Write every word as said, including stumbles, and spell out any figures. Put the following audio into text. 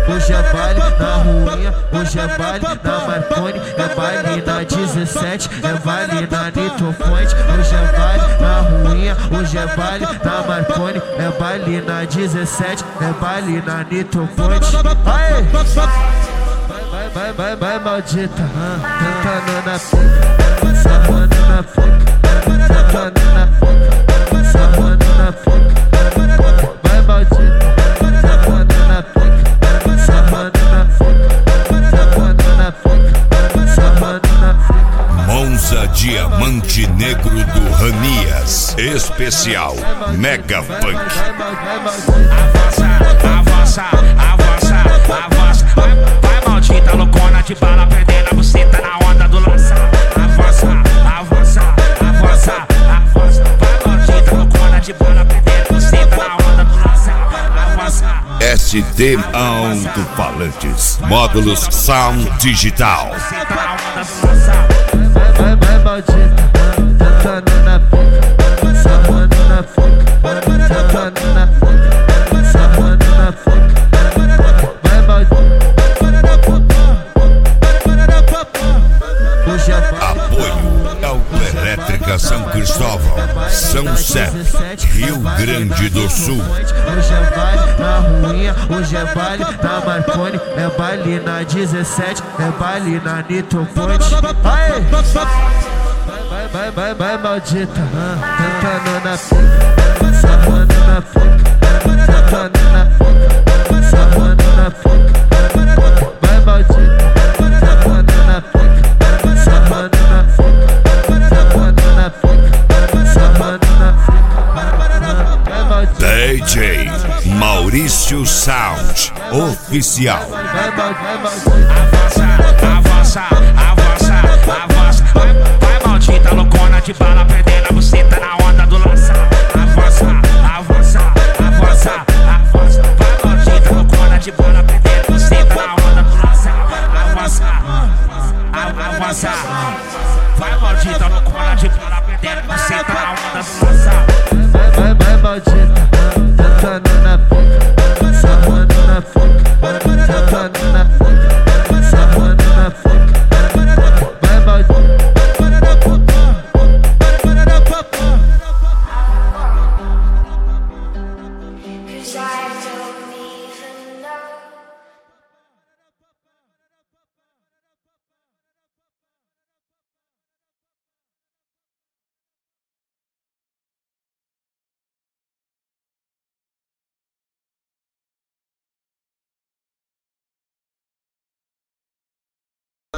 hoje é baile na ruinha, hoje é baile na Marconi, é baile na dezessete, é baile na Nitro Point, hoje é baile na ruinha, hoje é baile na Marconi, é baile na dezessete, é baile na Nitro Point. Aê! Vai, vai, vai, vai, maldita, tentando na pica, sarrando na pica, tentando na pica, sarrando na pica. Vai, maldita, tentando na pica, sarrando na pica, tentando na pica, sarrando na pica. Monza Diamante Negro do Ranias, especial Mega Funk. Avança, avança, avança, avança. Vai, maldita loucona de bala, perdendo a buceta na onda do lançar. Avança, avança, avança, avança. Vai, maldita loucona de bala, perdendo a buceta na onda do lançar. Avança. S D Alto-Falantes, módulos Sound Digital. Vai, vai, maldita, tentando na pica, sarrando na pica, tentando na pica, sarrando na pica. Vai, maldita. Hoje é baile. Apoio Autoelétrica São Cristóvão, São Sete, Rio Grande do Sul. Hoje é baile na ruinha, hoje é baile na Marconi, é baile na dezessete, é baile na Nitro Point. Aê! Vai, vai, vai, vai, maldita, tentando na pica, sarrando na pica, tentando na pica, sarrando na pica. Vai, maldita, tentando na pica, sarrando na pica, tentando na pica, sarrando na pica. Vai, maldita. D J Maurício Sound Oficial. Avança, avança, avança, avança. Vai, maldita loucona de bala, perdendo